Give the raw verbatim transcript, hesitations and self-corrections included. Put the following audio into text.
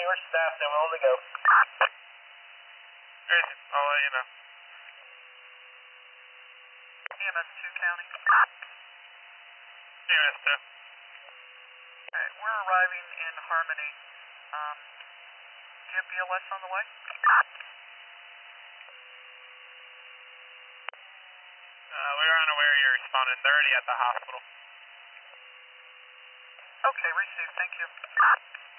your staff, then we'll to go. Great, I'll let you know. E M S two County. E M S two. Alright, we're arriving in Harmony. Um, do you have B L S on the way? Uh, we were unaware you responded. They're already at the hospital. Okay, received. Thank you.